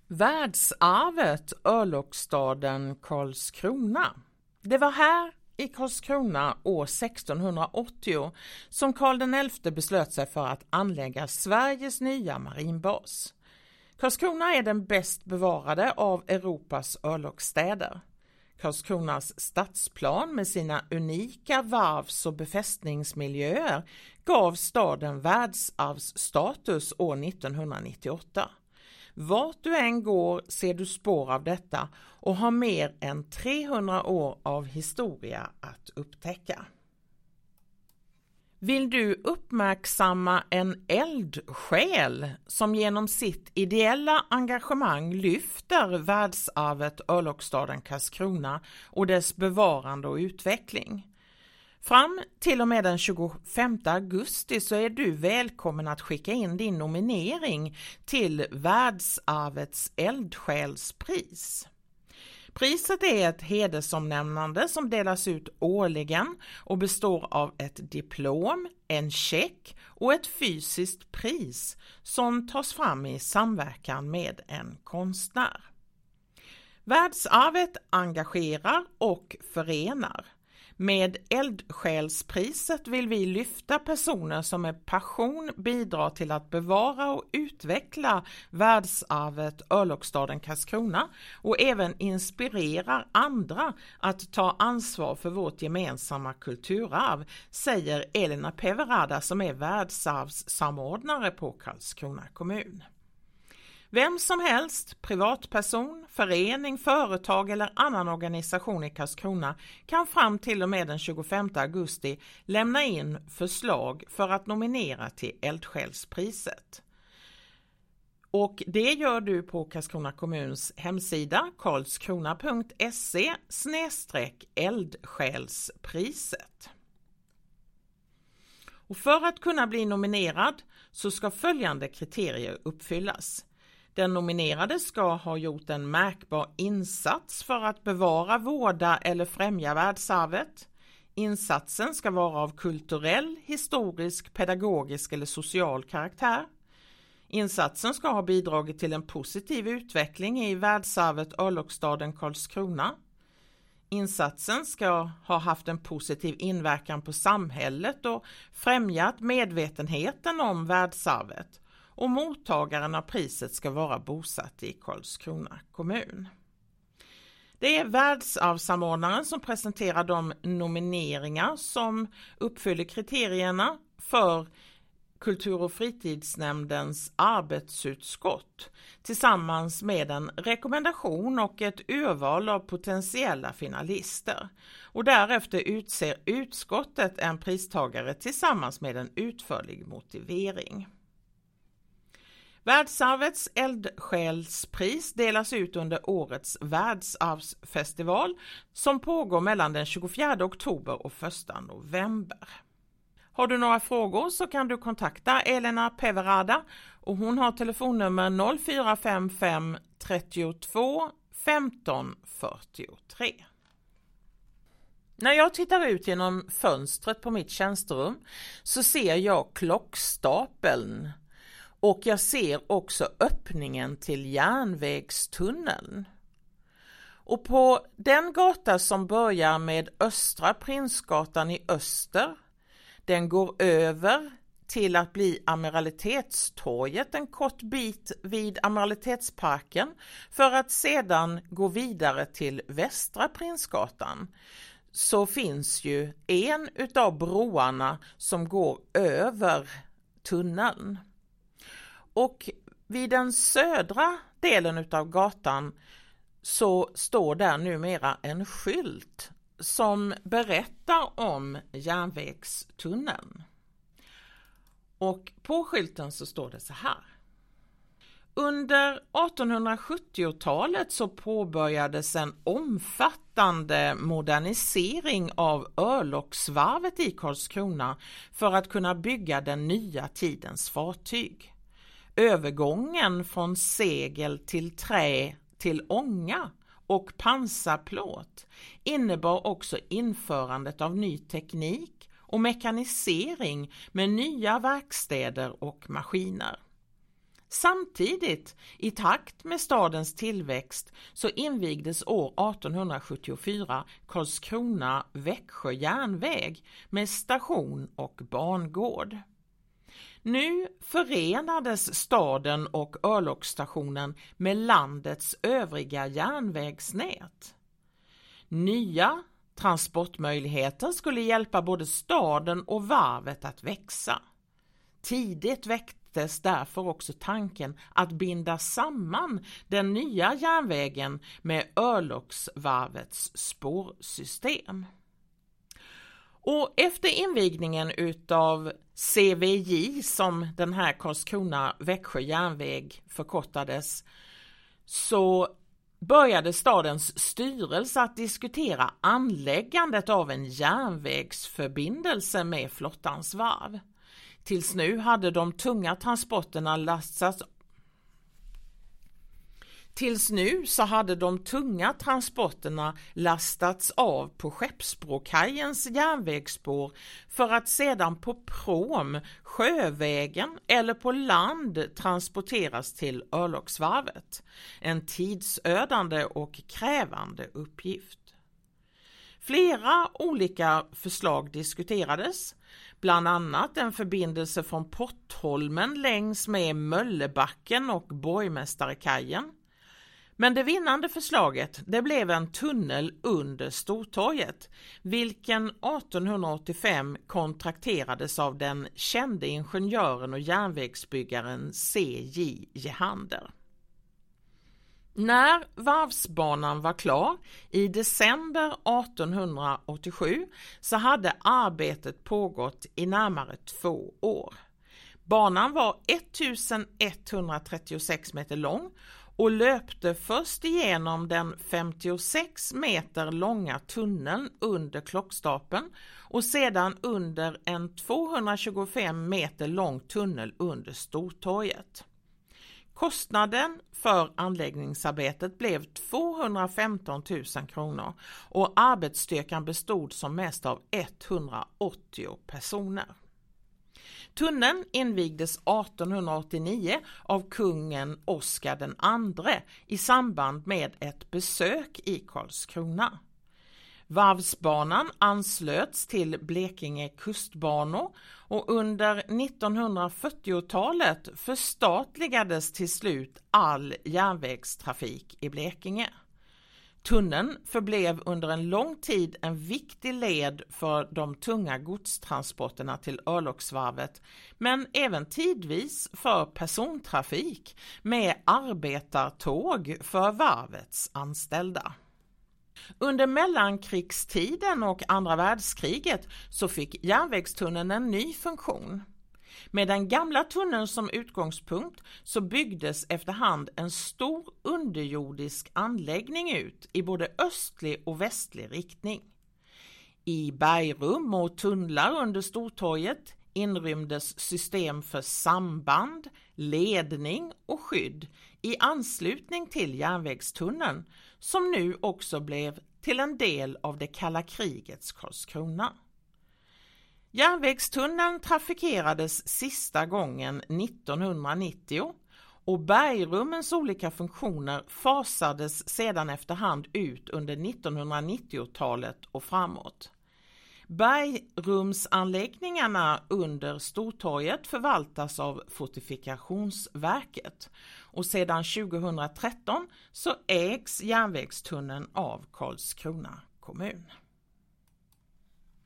Världsarvet örlogsstaden Karlskrona. Det var här i Karlskrona år 1680 som Karl XI beslöt sig för att anlägga Sveriges nya marinbas. Karlskrona är den bäst bevarade av Europas örlogsstäder. Karlskronas stadsplan med sina unika varvs- och befästningsmiljöer gav staden världsarvsstatus år 1998. Vart du än går ser du spår av detta och har mer än 300 år av historia att upptäcka. Vill du uppmärksamma en eldsjäl som genom sitt ideella engagemang lyfter världsarvet örlogsstaden Karlskrona och dess bevarande och utveckling? Fram till och med den 25 augusti så är du välkommen att skicka in din nominering till Världsarvets eldsjälspris. Priset är ett hedersomnämnande som delas ut årligen och består av ett diplom, en check och ett fysiskt pris som tas fram i samverkan med en konstnär. Världsarvet engagerar och förenar. Med eldsjälspriset vill vi lyfta personer som med passion bidrar till att bevara och utveckla världsarvet örlogsstaden Karlskrona och även inspirerar andra att ta ansvar för vårt gemensamma kulturarv, säger Elena Peverada som är världsarvssamordnare på Karlskrona kommun. Vem som helst, privatperson, förening, företag eller annan organisation i Karlskrona kan fram till och med den 25 augusti lämna in förslag för att nominera till eldsjälspriset. Och det gör du på Karlskrona kommuns hemsida karlskrona.se/eldsjälspriset. Och för att kunna bli nominerad så ska följande kriterier uppfyllas. Den nominerade ska ha gjort en märkbar insats för att bevara, vårda eller främja världsarvet. Insatsen ska vara av kulturell, historisk, pedagogisk eller social karaktär. Insatsen ska ha bidragit till en positiv utveckling i världsarvet örlogsstaden Karlskrona. Insatsen ska ha haft en positiv inverkan på samhället och främjat medvetenheten om världsarvet. Och mottagaren av priset ska vara bosatt i Karlskrona kommun. Det är världsarvssamordnaren som presenterar de nomineringar som uppfyller kriterierna för Kultur- och fritidsnämndens arbetsutskott tillsammans med en rekommendation och ett urval av potentiella finalister. Och därefter utser utskottet en pristagare tillsammans med en utförlig motivering. Världsarvets eldsjälspris delas ut under årets världsarvsfestival som pågår mellan den 24 oktober och 1 november. Har du några frågor så kan du kontakta Elena Peverada och hon har telefonnummer 0455 32 15 43. När jag tittar ut genom fönstret på mitt tjänsterum så ser jag klockstapeln. Och jag ser också öppningen till järnvägstunneln. Och på den gata som börjar med Östra Prinsgatan i öster, den går över till att bli Amiralitetstorget en kort bit vid Amiralitetsparken för att sedan gå vidare till Västra Prinsgatan. Så finns ju en utav broarna som går över tunneln. Och vid den södra delen utav gatan så står där numera en skylt som berättar om järnvägstunneln. Och på skylten så står det så här. Under 1870-talet så påbörjades en omfattande modernisering av örlogsvarvet i Karlskrona för att kunna bygga den nya tidens fartyg. Övergången från segel till trä till ånga och pansarplåt innebar också införandet av ny teknik och mekanisering med nya verkstäder och maskiner. Samtidigt, i takt med stadens tillväxt, så invigdes år 1874 Karlskrona-Växjö järnväg med station och bangård. Nu förenades staden och örlogsstationen med landets övriga järnvägsnät. Nya transportmöjligheter skulle hjälpa både staden och varvet att växa. Tidigt väcktes därför också tanken att binda samman den nya järnvägen med örlogsvarvets spårsystem. Och efter invigningen utav CVJ, som den här Karlskrona-Växjö järnväg förkortades, så började stadens styrelse att diskutera anläggandet av en järnvägsförbindelse med flottans varv. Tills nu hade de tunga transporterna lastats av på Skeppsbråkajens järnvägsspår för att sedan på pråm, sjövägen eller på land transporteras till örlogsvarvet. En tidsödande och krävande uppgift. Flera olika förslag diskuterades, bland annat en förbindelse från Portholmen längs med Möllebacken och Borgmästarekajen. Men det vinnande förslaget, det blev en tunnel under Stortorget, vilken 1885 kontrakterades av den kände ingenjören och järnvägsbyggaren C.J. Jehander. När varvsbanan var klar i december 1887 så hade arbetet pågått i närmare 2 år. Banan var 1136 meter lång och löpte först igenom den 56 meter långa tunneln under Klockstapeln och sedan under en 225 meter lång tunnel under Stortorget. Kostnaden för anläggningsarbetet blev 215 000 kronor och arbetsstyrkan bestod som mest av 180 personer. Tunneln invigdes 1889 av kungen Oscar II i samband med ett besök i Karlskrona. Varvsbanan anslöts till Blekinge kustbanor och under 1940-talet förstatligades till slut all järnvägstrafik i Blekinge. Tunneln förblev under en lång tid en viktig led för de tunga godstransporterna till örlogsvarvet, men även tidvis för persontrafik med arbetartåg för varvets anställda. Under mellankrigstiden och andra världskriget så fick järnvägstunneln en ny funktion. Med den gamla tunneln som utgångspunkt så byggdes efterhand en stor underjordisk anläggning ut i både östlig och västlig riktning. I bergrum och tunnlar under Stortorget inrymdes system för samband, ledning och skydd i anslutning till järnvägstunneln, som nu också blev till en del av det kalla krigets Karlskrona. Järnvägstunneln trafikerades sista gången 1990 och bergrummens olika funktioner fasades sedan efterhand ut under 1990-talet och framåt. Bergrumsanläggningarna under Stortorget förvaltas av Fortifikationsverket och sedan 2013 så ägs järnvägstunneln av Karlskrona kommun.